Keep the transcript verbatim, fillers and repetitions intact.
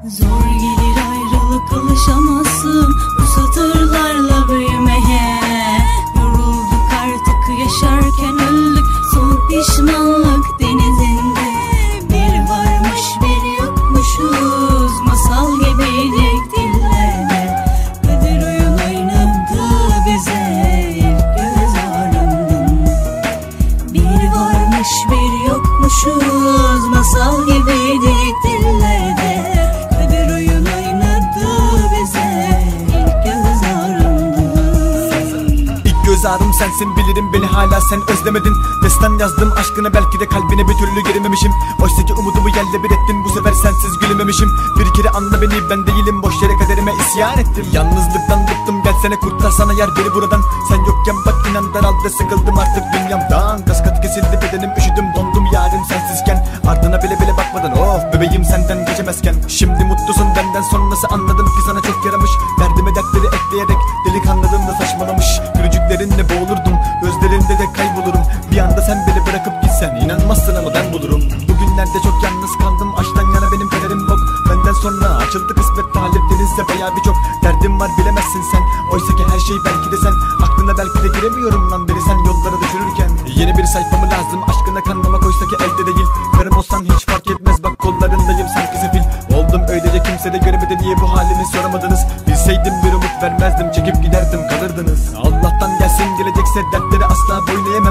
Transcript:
Zor gelir ayrılık, alışamazsın bu satırlarla büyümeye. Yorulduk artık yaşarken öldük soğuk pişmanlık denizinde. Bir varmış bir yokmuşuz, masal gibiydik dillerde. Kader oyun oynadı bize ilk göz ağrımdan. Bir varmış bir yokmuşuz, masal gibiydik dillerde. Kader oyun oynadı bize ilk göz ağrımdan. İlk göz ağrım sensin, bilirim beni hala sen özlemedin. Destan yazdım aşkına, belki de kalbine bir türlü girememişim. Oysa ki umudumu yerle bir ettin, bu sefer sensiz gülememişim. Bir kere anla beni, ben değilim, boş yere kaderime isyan ettim. Yalnızlıktan bıktım, gelsene kurtarsana yer beni buradan. Sen yokken bak inan daraldı, sıkıldım artık dünyamdan. Kas katı kesildi bedenim, üşüdüm dondum yarim sensizken. Ardına bile bile bakmadın, of bebeğim senden geçemezken. Şimdi mutlusun benden sonrası, anladım ki sana çok yaramış. Derdime dertleri ekleyerek delikanlılığımda saçmalamış. Gülücüklerinle boğulurdum, gözlerinde de kaybolurum. Bir anda sen beni bırakıp gitsen inanmazsın ama ben bulurum. Bugünlerde çok yalnız kaldım, aşktan yana benim kaderim yok. Benden sonra açıldı kısmet, talip denizde bayağı birçok derdim var, bilemezsin sen. Oysa ki her şey belki de sen, aklına belki de giremiyorum lan beni sen yollara düşürürken. Yeni bir sayfamı lazım, aşkına kanlamak oysa ki elde değil. Karım olsan hiç fark etmez, bak kollarındayım sanki sefil. Oldum öylece, kimse de görmedi diye bu halimi soramadınız. Bilseydim bir umut vermezdim, çekip giderdim kalırdınız. Allah'tan gelsin gelecekse dertleri asla boyun eğemem.